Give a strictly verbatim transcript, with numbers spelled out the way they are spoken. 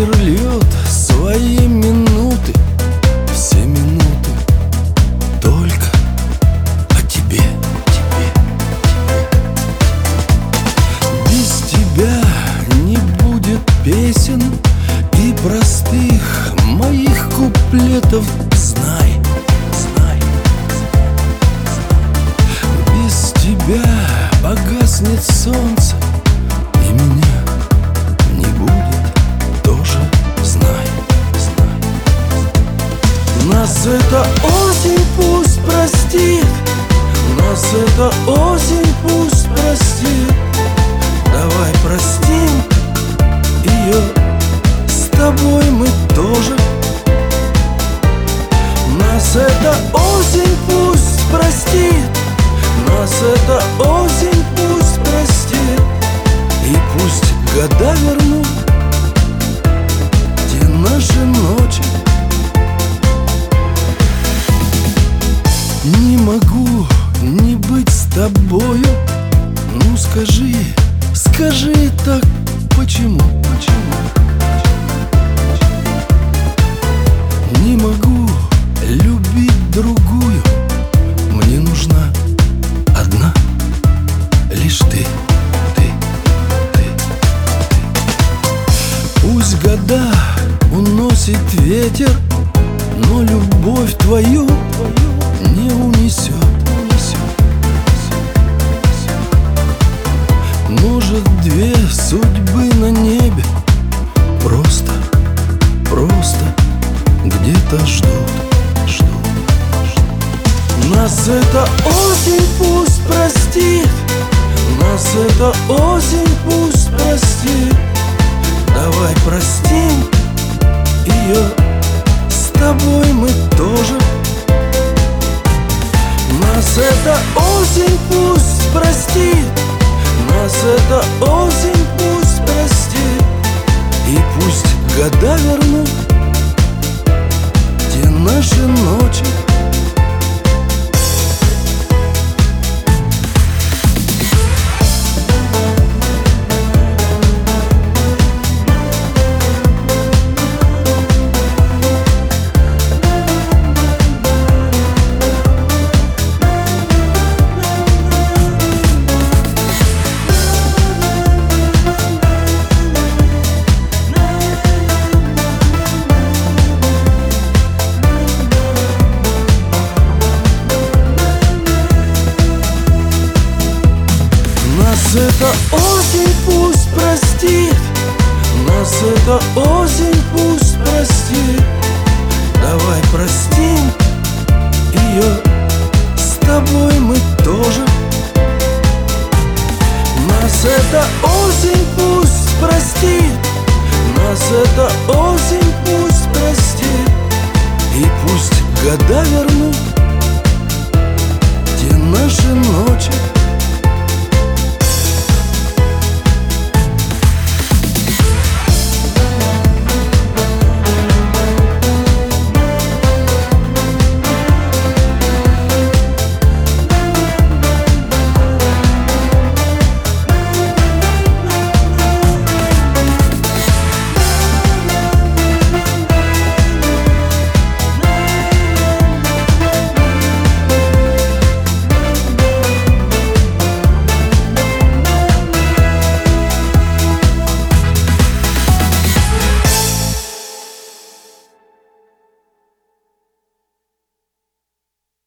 Ветер льет свои минуты, все минуты только о тебе, тебе, тебе. Без тебя не будет песен и простых моих куплетов. Знай, знай, без тебя погаснет солнце, и меня не будет, тоже знай, знай. Нас эта осень пусть простит, нас эта осень пусть простит. Давай простим ее, с тобой мы тоже. Нас эта осень пусть простит, нас эта осень пусть простит. И пусть года вернут те наши ночи. Не могу не быть с тобою. Ну скажи, скажи так, почему, почему? Не могу любить другую, мне нужна одна, лишь ты, ты, ты, ты. Пусть года уносит ветер, но любовь твою не унесет, унесет. Может, две судьбы на небе просто, просто где-то ждут, ждут, ждут. Нас эта осень пусть простит, нас эта осень пусть простит. Давай простим ее, с тобой мы тоже. Нас эта осень пусть простит, нас эта осень пусть простит. И пусть года вернут те наши ночи. Нас эта осень пусть простит, нас эта осень пусть простит. Давай простим ее, с тобой мы тоже. Нас эта осень пусть простит, нас эта осень пусть простит. И пусть года вернут те наши ночи.